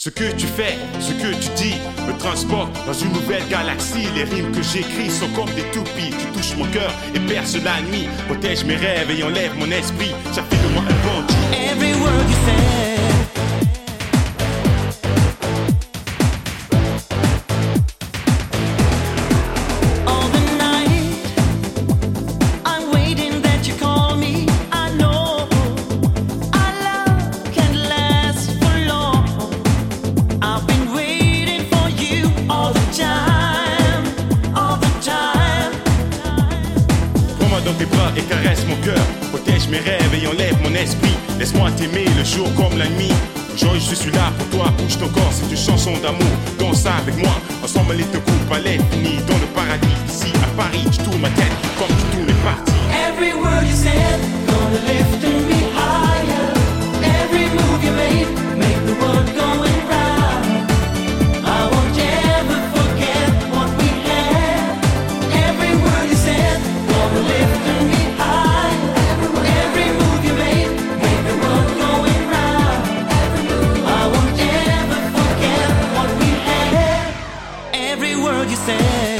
Ce que tu fais, ce que tu dis me transporte dans une nouvelle galaxie. Les rimes que j'écris sont comme des toupies. Tu touches mon cœur et perces la nuit. Protège mes rêves et enlève mon esprit. Ça fait de moi un bandit. Every word you say. Dans tes bras et caresse mon cœur. Protège mes rêves et enlève mon esprit. Laisse-moi t'aimer le jour comme la nuit. Aujourd'hui je suis là pour toi, bouge ton corps. C'est une chanson d'amour, danse avec moi. Ensemble les deux coupes à l'infini. Dans le paradis, ici à Paris. Je tourne ma tête comme tu tournes les parties. Every word you said, gonna lift me higher. Every move you made, make the world go round. I won't ever forget what we had. Every word you said, gonna lift me high. Every move you made, make the world going round. I won't ever forget what we had. Every word you said.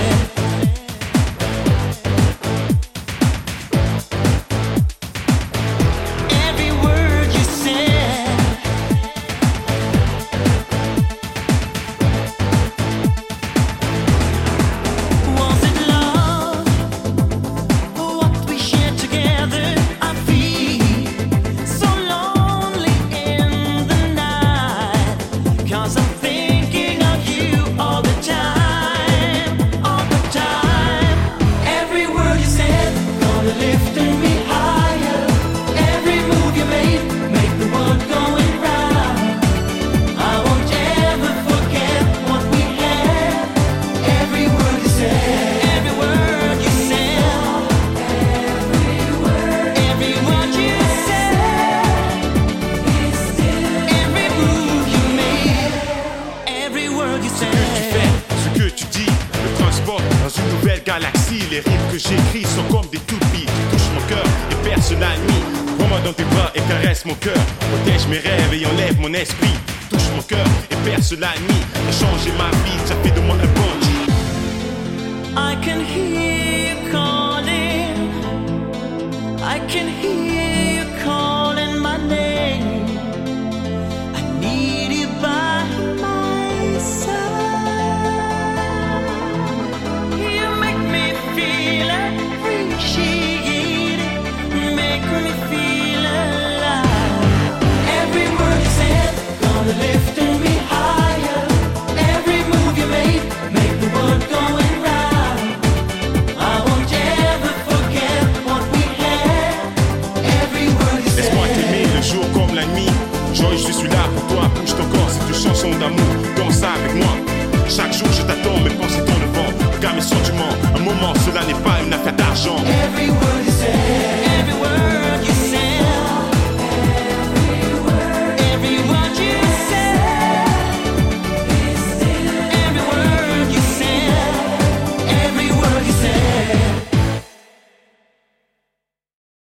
Galaxie, les rimes que j'écris sont comme des toupies. Tu touches mon cœur et perces la nuit. Prends-moi dans tes bras et caresse mon cœur. Protège mes rêves et enlève mon esprit. Touche mon cœur et perce la nuit. T'as changé ma vie, ça fait de moi un bandit. I can hear you calling. I can hear you calling my name. I need you by my side. Lifting me higher. Every move you made, make the world going round. I won't ever forget what we had. Every word you said. Laisse-moi t'aimer le jour comme la nuit. Joy, je suis là pour toi, bouge ton corps. C'est une chanson d'amour, danse avec moi. Chaque jour je t'attends, mes pensées dans le vent. Regarde mes sentiments, un moment, cela n'est pas